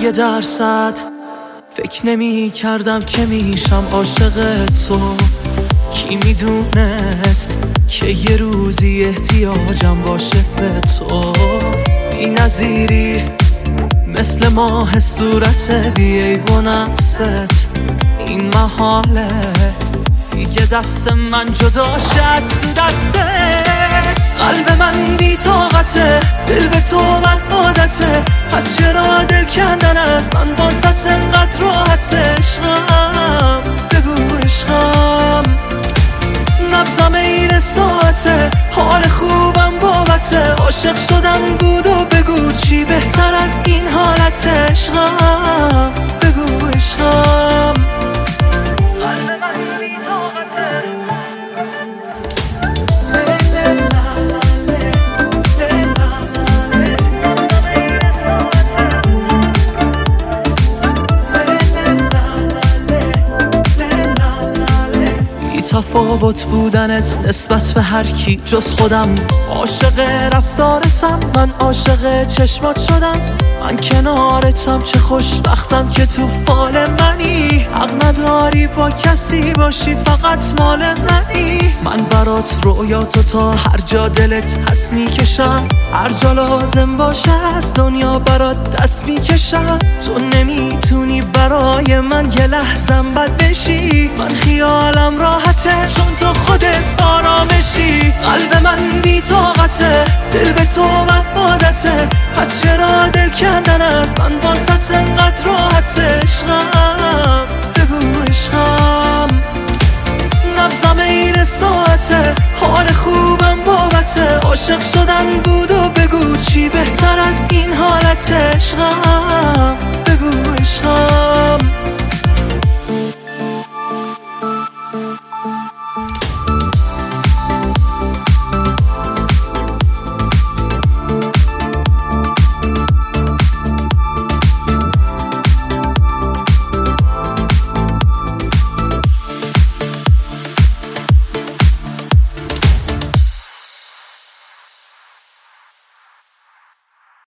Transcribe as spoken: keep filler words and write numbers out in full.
یه درصد فکر نمی کردم که میشم عاشق تو. کی میدونست که یه روزی احتیاجم باشه به تو. بی نظیری مثل ماه صورت بیعیب و نقصت. این محاله دیگه دست من جداشه از تو دستت. قلب من بی طاقته، دل به تو بد عادته. پس چرا دل کندن از من واسط انقدر راحته؟ عشقم بگو عشقم، نبضم این ساعته، حال خوبم بابته. عاشق شدن بود و بگو چی بهتر از این حالته؟ عشقم بگو عشقم. قلب من بی طاقته. تفاوت بودنت نسبت به هر کی جز خودم. عاشق رفتارتم، من عاشق چشمات شدم. من کنارتم، چه خوشبختم که تو فال منی. حق نداری با کسی باشی، فقط مال منی. من برات رویاتو تا هر جا دلت هست میکشم. هر جا لازم باشه از دنیا برات دست میکشم. تو نمیتونی برای من یه لحظم بد بشی. من خیالم راحته چون تو خودت آرامشی. قلب من بی طاقته، دل به تو بد عادته. پس چرا دل کندن از من واسط انقدر راحته؟ عشقم بگو عشقم، نبضم این ساعته، حال خوبم بابته. عاشق شدن بود و بگو چی بهتر از این حالته؟ عشقم بگو عشقم.